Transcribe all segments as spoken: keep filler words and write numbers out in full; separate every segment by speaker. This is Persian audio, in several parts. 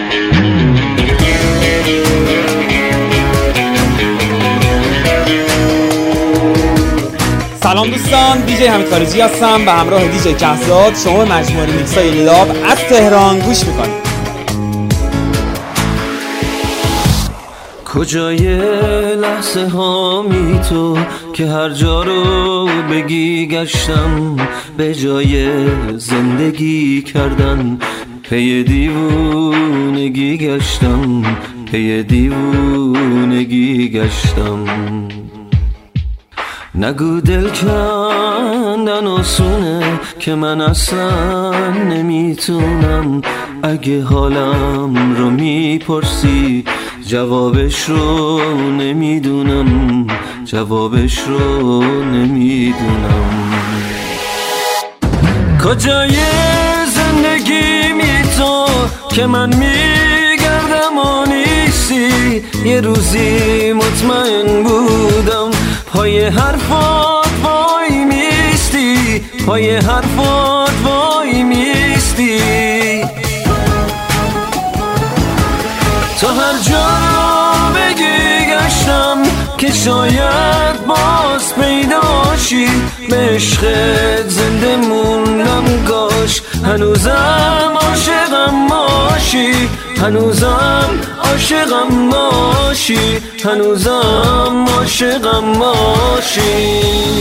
Speaker 1: سلام دوستان، دیجی حمید خارجی هستم و همراه دیجی کهزاد شما به مجموعه میکسای لاب از تهران گوش میکنید.
Speaker 2: کجای لحظه هامی تو که هر جا رو بگی گشتم، به جای زندگی کردن پی دیوونگی گشتم، پی دیوونگی گشتم. نگو دل کندن آسونه که من اصلا نمیتونم. اگه حالم رو میپرسی جوابش رو نمیدونم، جوابش رو نمیدونم. کجای زندگی می تو که من میگردم و نیستی؟ یه روزی مطمئن بودم پای حرفات وای میستی، پای حرفات وای میستی. تا هر جا رو بگی گشتم که شاید باز پیداشی، به عشقت زنده موندم کاش هنوزم عاشقم باشی، هنوزم عاشقم باشی، هنوزم عاشقم باشی.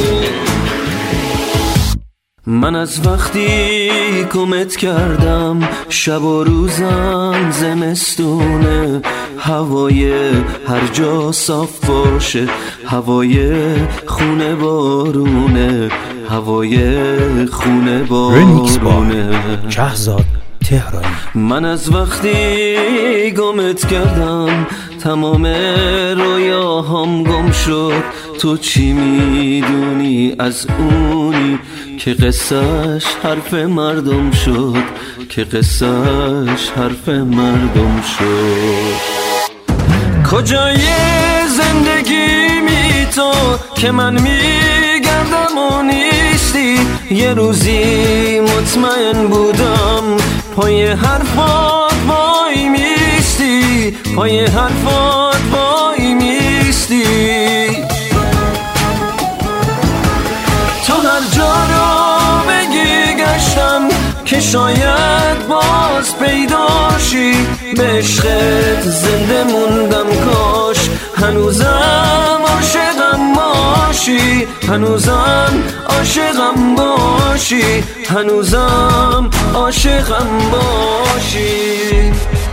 Speaker 2: من از وقتی کمت کردم شب و روزم زمستونه، هوای هر جا صاف باشه، هوای خونه بارونه، هوای خونه بارونه.
Speaker 3: کهزاد تهرانی.
Speaker 2: من از وقتی گمت کردم تمام رویاهام گم شد. تو چی میدونی از اونی که قصهش حرف مردم شد، که قصهش حرف مردم شد. کجای زندگی می تو که من میگردم و نیستی؟ یه روزی مطمئن بودم پای حرفات وای میستی، پای حرفات وای میستی. تو هر جا رو بگی گشتم که شاید باز پیداشی، به عشقت زنده موندم کاش هنوزم عاشقم باشی، هنوزم عاشقم باشی، هنوزم عاشقم باشی.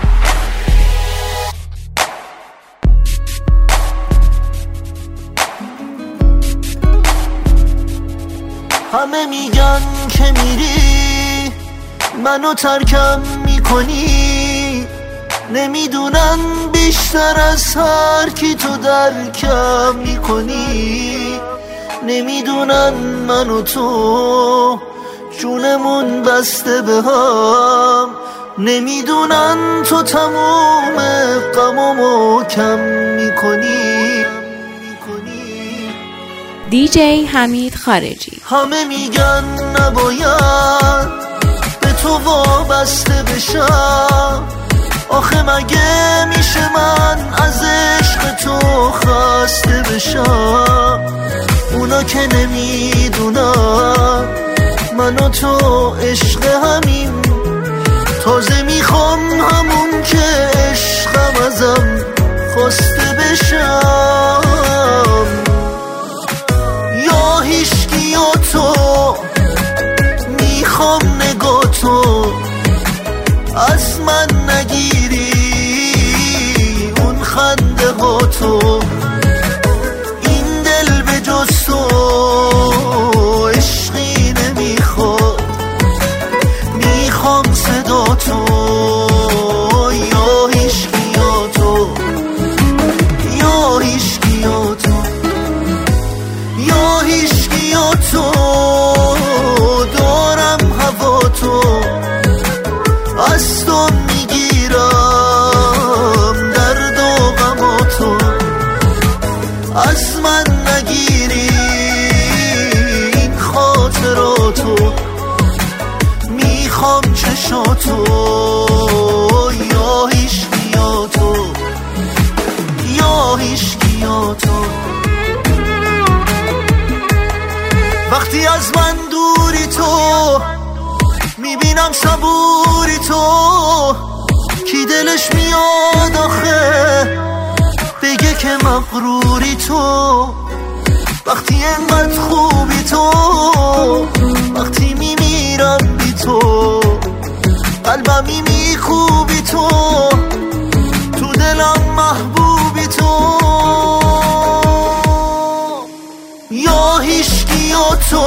Speaker 4: همه میگن که میری منو ترکم میکنی، نمیدونن بیشتر از هر کی تو درکم میکنی. نمیدونن من و تو جونمون بسته به هم، نمیدونن تو تموم غمامو کم میکنی.
Speaker 5: دیجی حمید خارجی.
Speaker 4: همه میگن نباید به تو وابسته بشم، آخه مگه میشه من از عشق تو خسته بشم؟ اونا که نمیدونن من و تو عشق همین، تازه میخوام همون که عشقم ازم خواسته بشم. یا هیچکی یا تو میخوام نگاه تو از من نگیری، اون خنده ها تو، این دل به جز تو عشقی نمیخواد، میخوام صدا تو. یا هیچکی یا تو، یا هیچکی یا تو، یا هیچکی یا تو، دارم هوا تو، از تو میگیرم درد و غم تو، از من نگیری این خاطراتو، میخوام چشاتو. یا هیچ میگیرم صبوری تو، کی دلش میاد آخه بگه که مغروری تو، وقتی انقدر خوبی تو، وقتی میمیرم بی تو، قلبمی میکوبی تو، تو دلم محبوبی تو، یا هیشکی یا تو،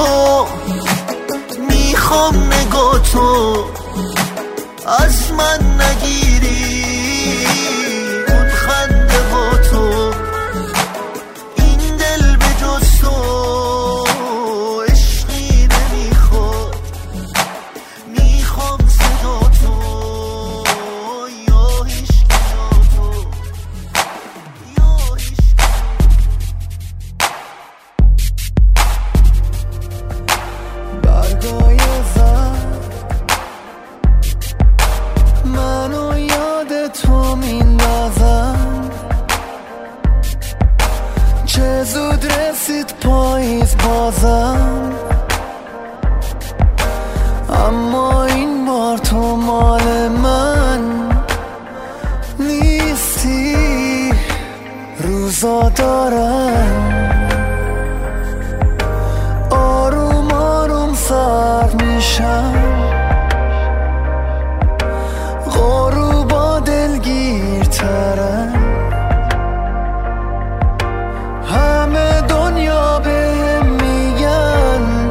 Speaker 4: میخوام نگاه تو از من نگیری اون خنده با تو، این دل به جز تو عشقی نمیخواد، میخوام صدا تو، یا هیشکی یا تو، یا هیشکی. برگای منو یاد تو میندازم، چه زود رسید پاییز بازم، اما این بار تو مال من نیستی. روزا دارم آروم آروم سرد میشم، غروبا دلگیرترم، همه دنیا بهم میگن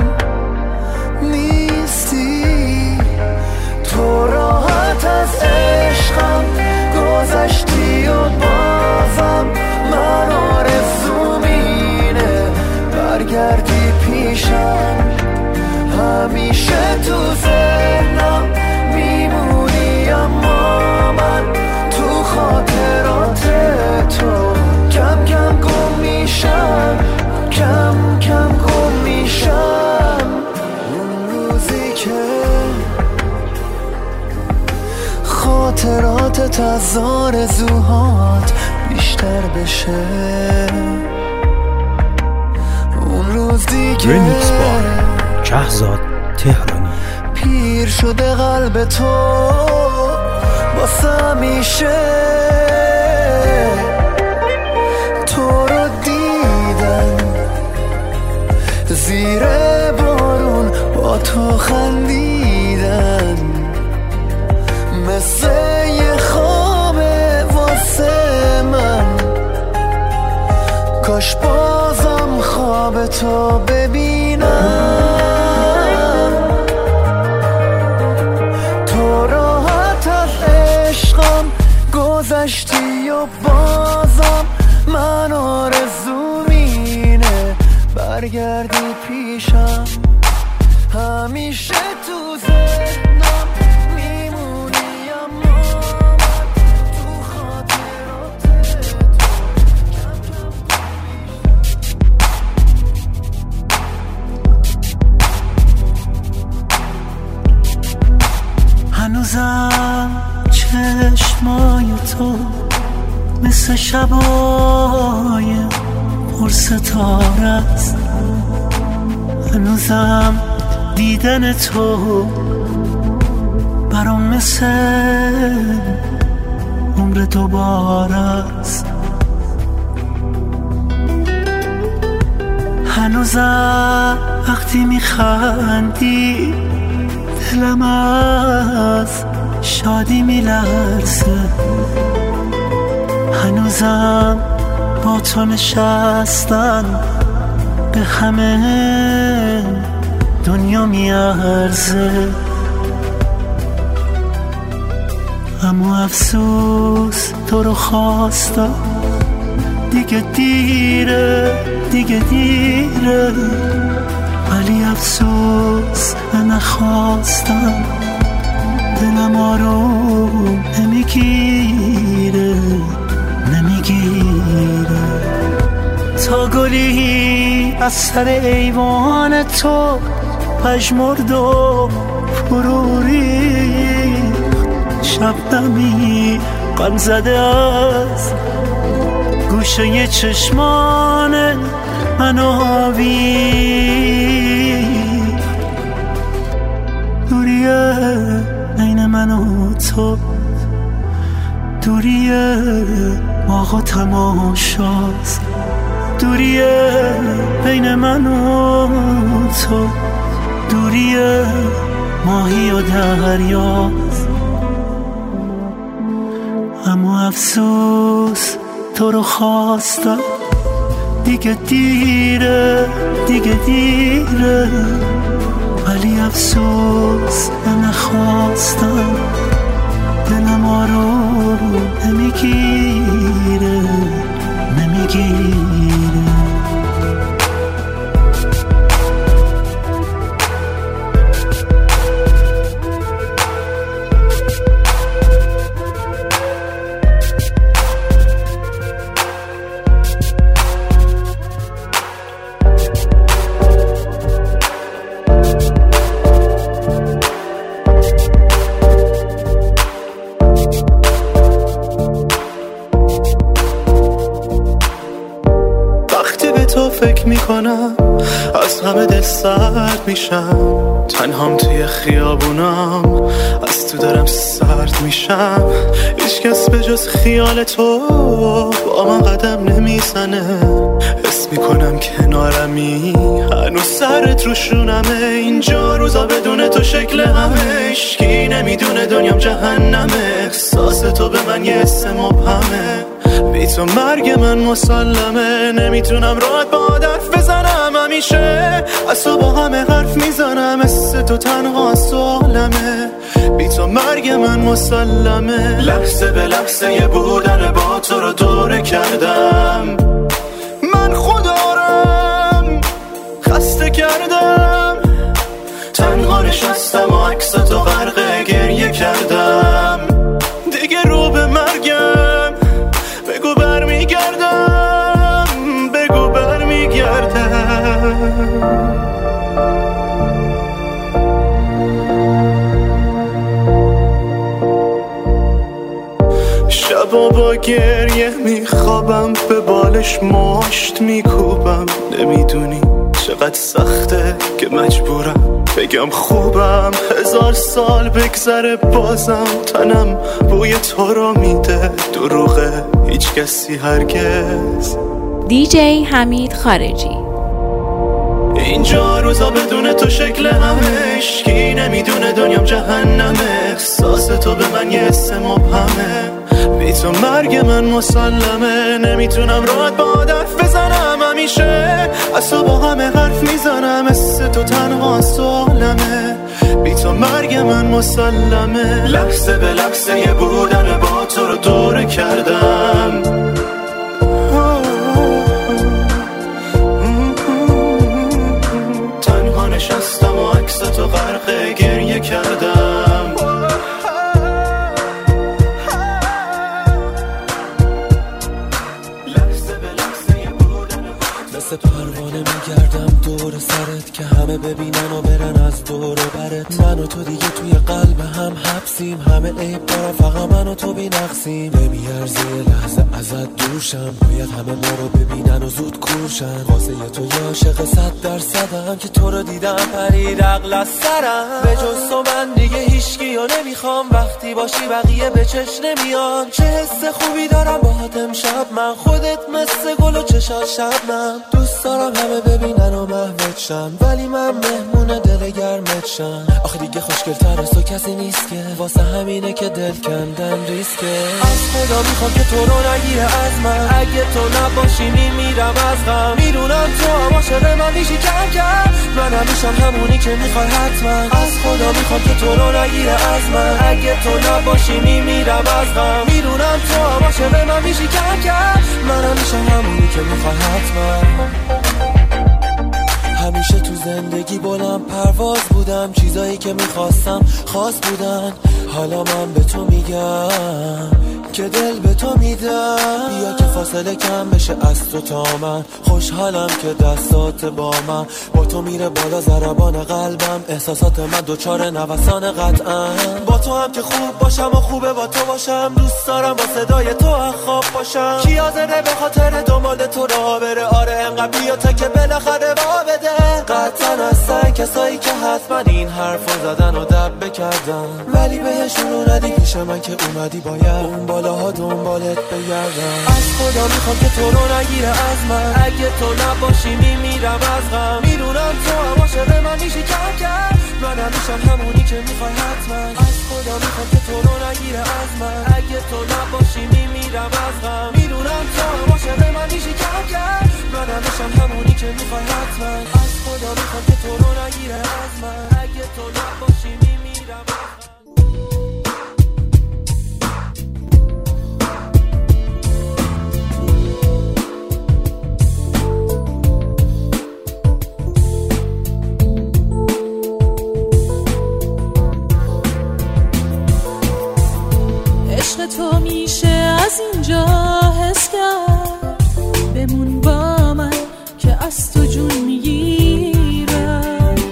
Speaker 4: نیستی. تو راحت از عشقم گذشتی و بازم من آرزوم اینه برگردی پیشم، همیشه تو ذهنم میمونی، اما من تو خاطرات تو کم کم گم میشم، کم کم گم میشم. اون روزی که خاطراتت از آرزوهات بیشتر بشه، اون روزی که
Speaker 3: ریمیکس با شهزاد تهرانی،
Speaker 4: پیر شده قلب تو واسه همیشه، تو رو دیدن زیر بارون با تو خندیدن، مثل یه خوابه واسه من، کاش بازم خواب تو ببینم. تو راحت از عشقم گذشتی و بازم من آرزوم اینه برگردی پیشم، همیشه تو ذهنم میمونی، اما من تو خاطرات تو هنوزم چشمای تو مثل شبای پر ستاره است، هنوزم دیدن تو برام مثل عمر دوباره است، هنوزم وقتی میخندی دلم از شادی میلرزه، هنوزم با تو نشستن به همه دنیا میارزه، اما افسوس تو رو خواستم دیگه دیره، دیگه دیره، ولی افسوس من نخواستم، دلم آروم نمیگیره، نمیگیره. تا گلی از سر ایوان تو پژمرد و فروری، شبنمی غم زده از گوشه چشمان من آبی، دوریه من و تو، دوری باغ و تماشاست، دوری بین من و تو، دوری ماهی و دریاست. اما افسوس تو رو خواستم، دیگه دیره دیگه دیره، ولی افسوس نخواستم، دلم آروم نمیگیره نمیگیره. فکر میکنم از همه دل سرد میشم، تنهام توی خیابونم از تو دارم سرد میشم. هیچ کس به جز خیال تو با من قدم نمیزنه، حس میکنم کنارمی هنوز سرت روشونمه. اینجا روزا بدون تو شکل همه، هیچکی نمیدونه دنیام جهنمه. احساس تو به من یه حس مبهمه، بی تو مرگ من مسلمه. نمیتونم راحت با حرف بزنم، همیشه از تو با همه حرف میزنم. مثل تو تنها سوالمه، بی تو مرگ من مسلمه. لحظه به لحظه یه بودن با تو رو دوره کردم، من خودارم خسته کردم. تنها نشستم و عکس تو غرق گریه کردم. دیگه رو به مرگم بگو برمیگردم، بگو برمیگردم. شبا با گریه میخوابم، به بالش مشت میکوبم. نمیدونی چقدر سخته که مجبورم بگم خوبم. هزار سال بگذره بازم تنم بوی تو رو میده. دروغه هیچ کسی هرگز.
Speaker 5: دیجی حمید خارجی.
Speaker 2: اینجا روزا بدون تو شکل همه، هیچکی نمیدونه دنیام جهنمه. احساس تو به من یه حس مبهمه، بی تو مرگ من مسلمه. نمیتونم راحت با حرف بزنم، همیشه از تو با همه حرف میزنم. مثل تو تنها سوالمه، بی تو مرگ من مسلمه. لحظه به لحظه یه بودن با تو رو دوره کردم. تنها نشستم و عکس تو غرق گریه کردم.
Speaker 6: مثل پروانه میگردم دور سرت که همه ببینن و برن از دور و برت. من و تو دیگه توی قلب هم حبسیم، همه عیب دارن فقط من و تو بی نقصیم. نمیارزه لحظه ازت دوشم، باید همه ما رو ببینن و زود کورشن. واسه تو یه عاشق صد درصدم که تو رو دیدم پرید عقل از سرم. به جز تو من دیگه هیچکی رو نمیخوام، وقتی باشی بقیه به چش نمیان. چه حس خوبی دارم باهات امشب من، خودت مثل گل و چشات شبنم. دوست دارم همه ببینن و محوت شن، ولی من مهمون دل گرمت شن. آخه دیگه خوشگل‌تر از تو کسی نیست که، واسه همینه که دل کندن ریسکه. از خدا میخوام که تو رو نگیره از من، اگه تو نباشی میمیرم از غم. میدونم تو هم عاشق من میشی کم کم، من همیشم همونی که میخوای حتما. از خدا میخوام که تو رو نگیره از من، اگه تو نباشی میمیرم از غم. میدونم تو هم عاشق من میشی کم کم، من همیشم همونی که میخوای حتما. همیشه تو زندگی بلند پرواز بودم، چیزایی که میخواستم خاص بودن. حالا من به تو میگم که دل به تو میدم، بیا که فاصله کم بشه از تو تا من. خوشحالم که دستات با من، با تو میره بالا ضربان قلبم. احساسات من دوچار نوسان قطعا. با تو هم که خوب باشم و خوبه با تو باشم. دوست دارم با صدای تو خواب باشم. کی حاضره به خاطر دنبال تو راه بره؟ آره انقدر بیا تا که بالاخره وا بده. قطعا هستن کسایی که حتما این حرفو زدن و دب بکردن، ولی بهشون رو ندی پیش من که اومدی باید اون بالاها دنبالت بگردم. از خدا میخوام که تو رو نگیره از من، اگه تو نباشی میمیرم از غم. میدونم تو هم عاشق من میشی کم کرد، منم میشم همونی که میخوای حتما. از خدا میخوام که تو رو نگیره از من، اگه تو نباشی میمیرم از غم. میدونم تو هم عاشق من میشی کم کرد، منم میشم همونی که میخوای حتما. از خدا میخوام که تو رو نگیره از من، اگه تو نباشی میمیرم از غم.
Speaker 7: عشق تو میشه از اینجا حس کرد، بمون با من که از تو جون میگیرم.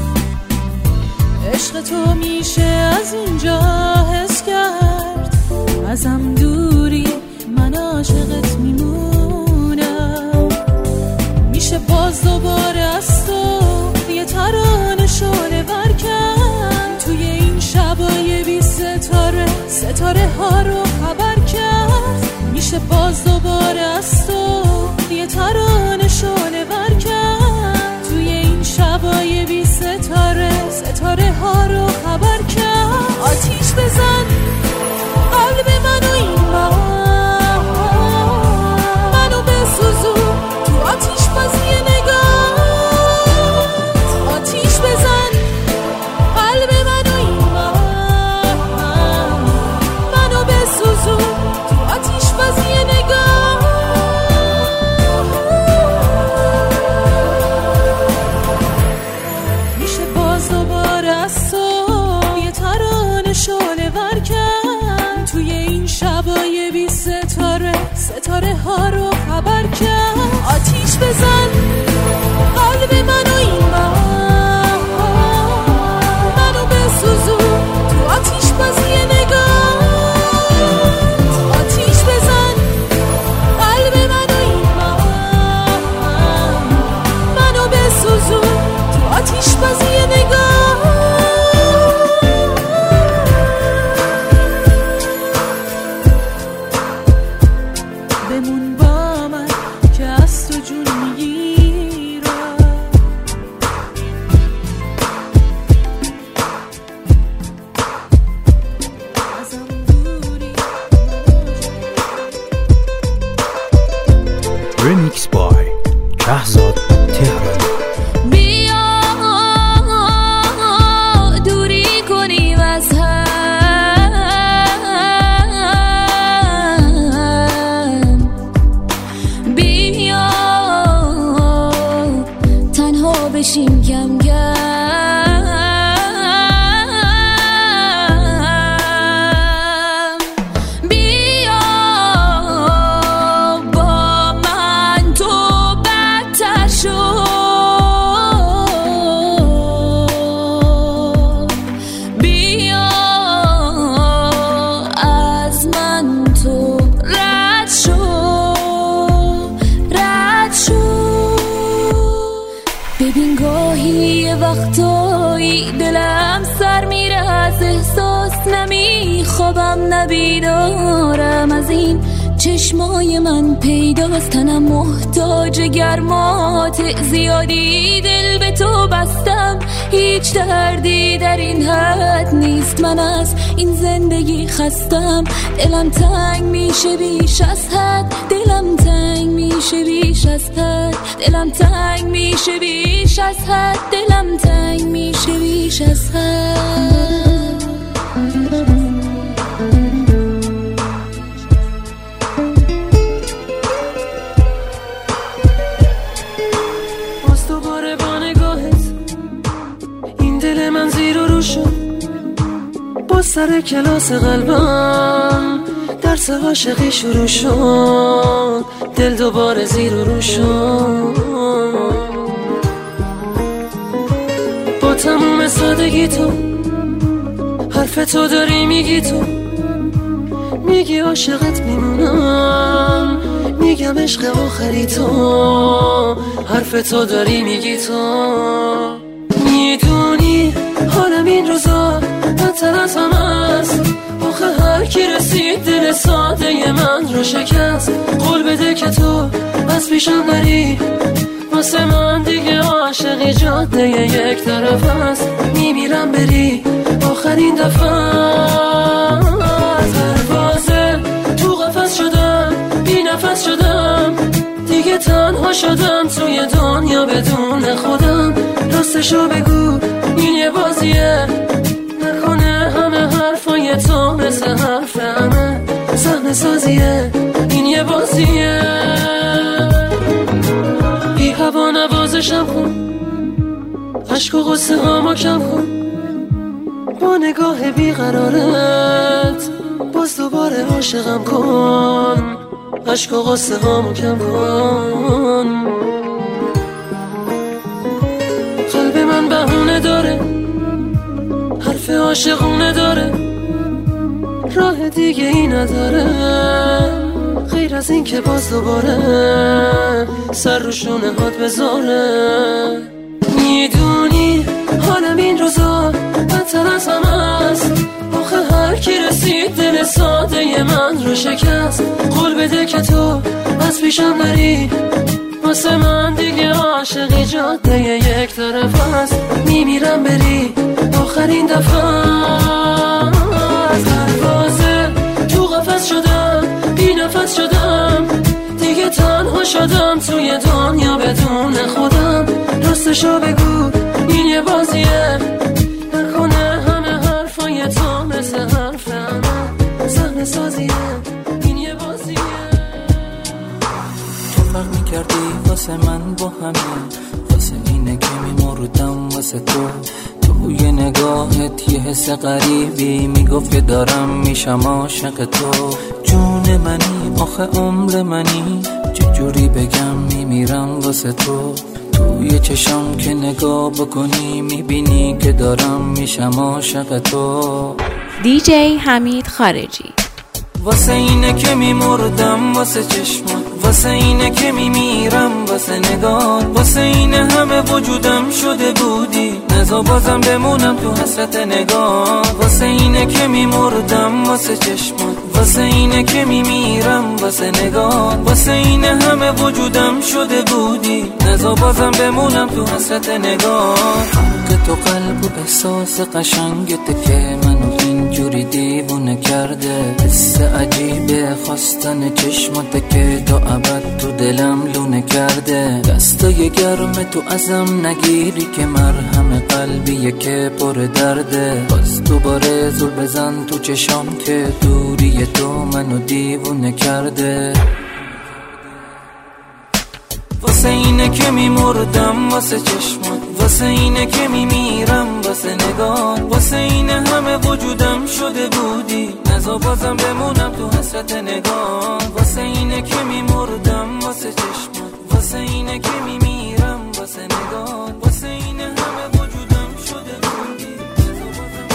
Speaker 7: عشق تو میشه از اینجا حس کرد، ازم دوری من عاشقت میمونم. میشه باز دوباره از تو یه ترانه شعله ور کرد، توی این شبای بی ستاره ستاره ها رو خبر کرد. میشه باز دوباره از تو یه ترانه شعله ور کرد، توی این شبای بی ستاره ستاره ها رو خبر کرد. آتیش بزن قلب منو این بار، منو بسوزون تو آتیش بازی نگاه. آتیش بزن قلب منو این بار، منو بسوزون تو آتیش بازی نگاه. میشه باز دوباره از تو یه ترانه شعله ور کرد، توی این شبای بی ستاره ستاره ها رو خبر کرد. آتیش بزن قلب منو این بار، منو بسوزون تو آتیش بازی نگاه. آتیش بزن قلب منو این بار، منو بسوزون تو آتیش بازی نگاه. بمون با من که از تو جون میگیرم. ازم دوری
Speaker 3: Remix by شهزاد تهرانی.
Speaker 7: بیا دوری کنیم از هم، بیا تنها بشیم کم کم. بیا با من تو بدتر شو، بیا از من تو رد شو، رد شو. ببین گاهی یه وقتایی دلم سر میره از احساس، نمیخوابم نبیدارم از این چشمای من پیداست. تنم محتاج گرمات زیادی، دل به تو بستم هیچ دردی در این حد نیست. من از این زندگی خستم، دلم تنگ میشه بیش از حد، دلم تنگ میشه بیش از حد، دلم تنگ میشه بیش از حد، دلم تنگ میشه بیش از حد.
Speaker 6: باز دوباره با نگاهت این دل من زیر و رو شد، با سر کلاس قلبم درس واسه عاشقی شروع شد، دل دوباره زیر و رو شد. با تموم سادگی تو حرف تو داری میگی، تو میگی عاشقت میمونم، میگم عشق آخری تو، حرف تو داری میگی. تو میدونی حالم این روزا بدتر از همه است، آخه هر کی رسید دل ساده من رو شکست. قول بده که تو از پیشم نری، واسه من دیگه عاشقی جاده یک طرف است. میمیرم بری آخرین دفعه، پروازه تو قفس شدم، بی نفس شدم، دیگه تنها شدم توی دنیا بدون خودم. راستشو بگو این یه بازیه، نکنه همه حرفای تو مثل حرف همه صحنه سازیه. این یه بازیه، بی هوا نوازشم کن، عشق و غصه هامو کم کن، با نگاه بیقرارت باز دوباره عاشقم کن، عشق و غصه هامو کم کن. قلب من بهونه داره، حرف عاشقونه داره، راه دیگه ای نداره غیر از این که باز دوباره سر رو شونه هات بذاره. میدونی حالم این روزا بدتر از همه است، آخه هر کی رسید دل ساده من رو شکست. قول بده که تو از پیشم نری، واسه من دیگه عاشقی جاده یک طرف است. میمیرم بری آخرین دفعه، پروازه تو قفس شدم، بی نفس شدم، دیگه تنها شدم توی دنیا بدون خودم. راستشو بگو این یه بازیه، نکنه همه حرفای تو مثل حرف همه صحنه سازیه. این یه بازیه.
Speaker 3: تو فرق میکردی واسه من با همه، واسه اینه که میمردم واسه تو. توی نگاهت یه حس غریبی میگفت که دارم میشم عاشق تو. جون منی آخه عمر منی، چجوری بگم میمیرم واسه تو. توی چشم که نگاه بکنی میبینی که دارم میشم عاشق تو.
Speaker 5: دی جی حمید خارجی.
Speaker 3: واسه اینه که میمردم واسه چشمات، واسه اینه که میمیرم واسه نگاه، واسه اینه همه وجودم شده بودی، نزا بازم بمونم تو حسرت نگاه. واسه اینه که میمردم واسه چشمات، واسه اینه که میمیرم واسه نگاه، واسه اینه همه وجودم شده بودی، نزا بازم بمونم تو حسرت نگاه. که تو قلب و احساس قشنگت که منو اینجوری دیوونه کرده، حس عجیبه خواستن چشمات که تا ابد تو دلم لونه کرده. دستای گرم تو ازم نگیری که مرهم قلبیه که پر درده. باز دوباره زل بزن تو چشام که دوری تو منو دیوونه کرده. واسه اینه که میمردم واسه چشمات، واسه اینه که میمیرم واسه نگاه، واسه اینه همه وجودم شده بودی، نزا بازم بمونم تو حسرت نگاه. واسه اینه که میمردم واسه چشمات، واسه اینه که میمیرم واسه نگاه، واسه اینه همه وجودم شده بودی، نزا بازم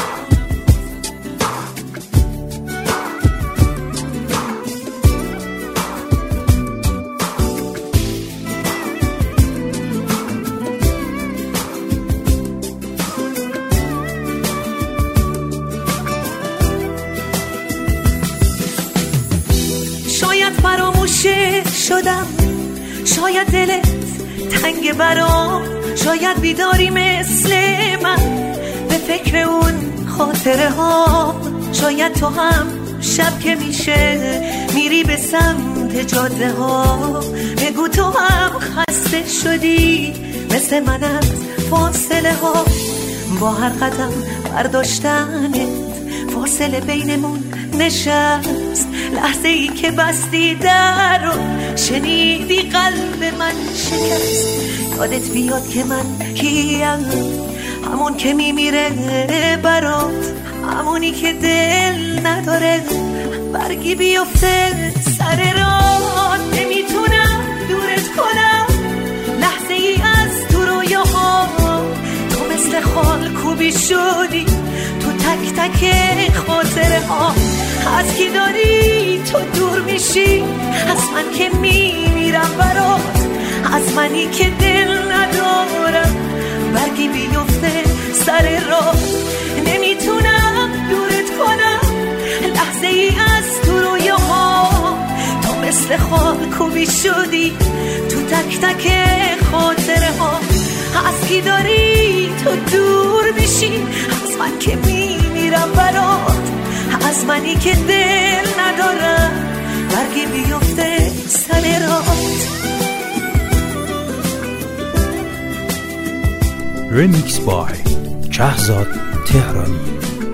Speaker 8: فراموشه شدم، شاید دلت تنگ برام، شاید بیداری مثل من به فکر اون خاطره ها، شاید تو هم شب که میشه میری به سمت جاده ها، بگو تو هم خسته شدی مثل من از فاصله ها، با هر قدم برداشتنت فاصله بینمون نشست، لحظه ای که بستی در رو شنیدی قلب من شکست، یادت بیاد که من کیم، همون که میمیره برات، همونی که دل نداره برگی بیفته سر راه، نمیتونم دورت کنم لحظه ای از تو رویاها. تو مثل خال کوبی شدی تو تک تک خاطره ها. از کی داری تو دور میشی؟ از من که میمیرم برات، از منی که دل ندارم برگی بیفته سر راه. نمیتونم دورت کنم لحظه ای از تو رویاها. تو مثل خال کوبی شدی تو تک تک خاطره ها. از کی داری تو دور میشی؟ از من که میمیرم برات، از منی که دل ندارم برگی بیفته سر راه.
Speaker 9: رمیکس بای شهرزاد تهرانی.